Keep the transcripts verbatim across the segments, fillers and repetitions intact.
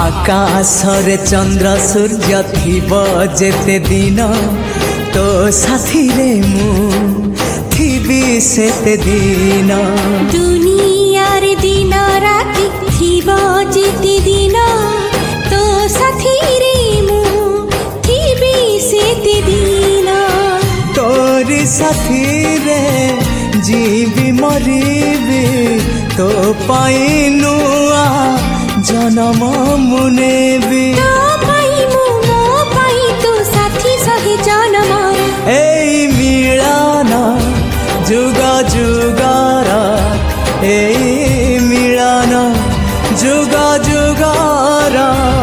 आकाशरे चंद्र सूर्य थिब जेते दिन तो साथी रे मु थिबी सेते दिन दुनिया रे दिन राति थिब जेते दिन तो साथी रे मु थिबी सेते दिन तोरी साथी रे जीवी मरीबी तो पाई नुआ जन्म मुनेबी तो पाई मु मो पाई तो साथी सही जन्म ए मिलन जुग जुगर ए मिलन जुग जुगर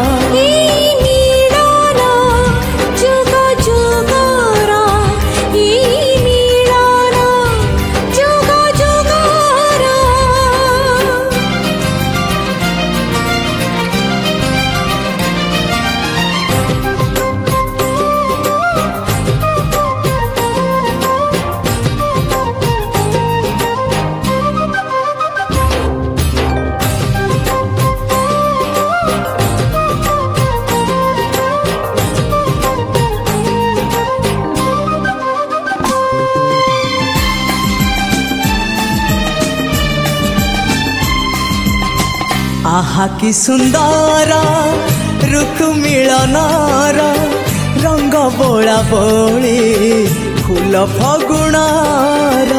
आहा कि सुंदर ऋतु मिलनार रंग बोला बोली फूल फगुणार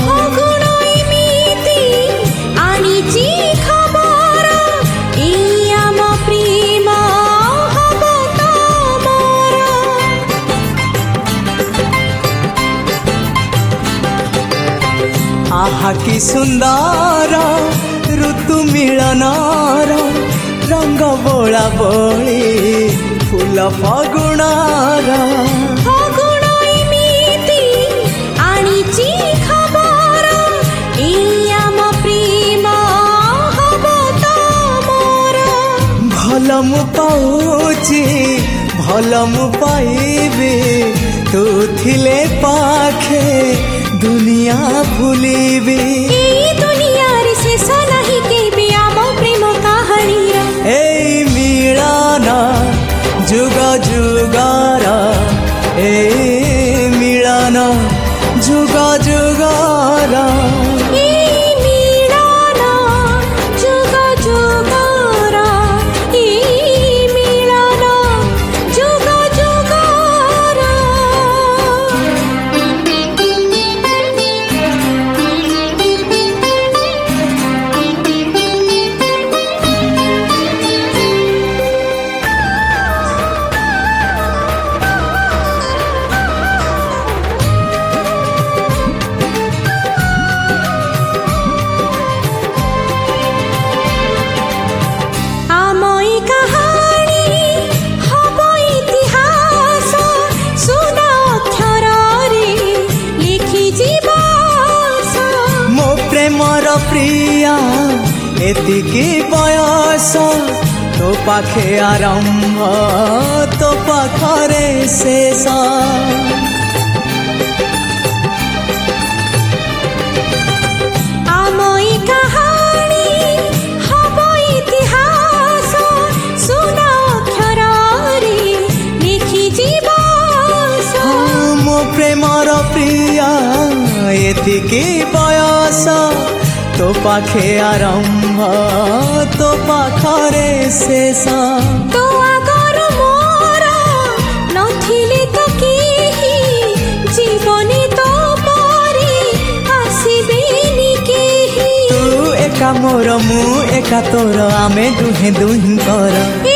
आहा कि सुंदर ऋतु मिलनार रंग बोला बोली फूल फगुणार भल मु पाऊची भल मु पाइबी तू थिले पाखे दुनिया भूलिबी दुनिया रे शेष नहीं के आम प्रेम कहानी ए मिलन जुग जुगर ए मिलन जुग जुगर प्रिया एतिकी बयस तो पाखे आरंभ तो पाखरे शेष आमई कहानी हब इतिहास सुना अक्षर रे लिखि जीवास मो प्रेमर प्रिया एतिकी बयस तो पाखे आरंभ तो पाखरे शेष तो आगर मोर नथिले तो केही जीवनी तो परी आसीबेनी केही तू एका मोर मु एका तोर आमे दुहे दुहिंकर।